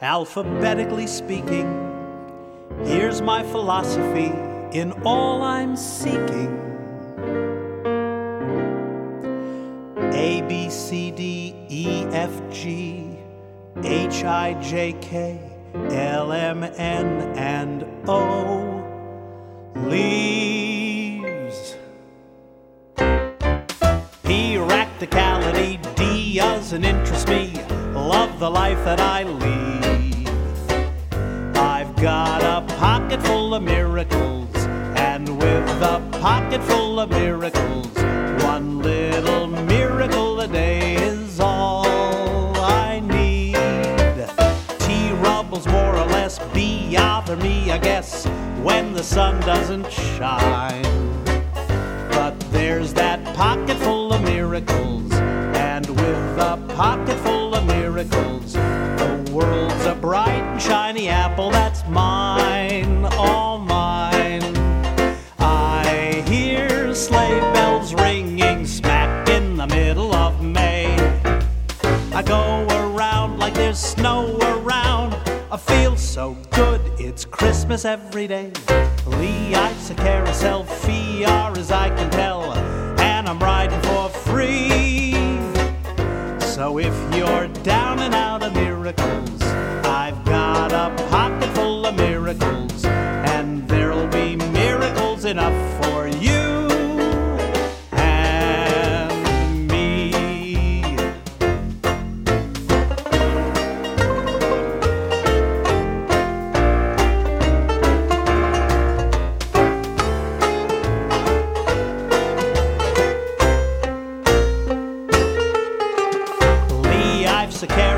Alphabetically speaking, here's my philosophy in all I'm seeking. A, B, C, D, E, F, G, H, I, J, K, L, M, N, and O. Leaves. P, practicality. D, doesn't interest me. Love the life that I lead. I've got a pocket full of miracles, and with a pocket full of miracles, one little miracle a day is all I need. T, rubbles more or less. B, bother me, I guess, when the sun doesn't shine. But there's that pocket full of miracles, and with a pocket full of miracles, the world's a bright and shiny apple that's mine, all mine. I hear sleigh bells ringing smack in the middle of May. I go around like there's snow around. I feel so good, it's Christmas every day. Lee, I's a carousel, Fee, R as I can tell, and I'm riding for free. So if you're down and out of miracles, I've got a pocket full of miracles, and there'll be miracles enough for you and me. Lee, I's a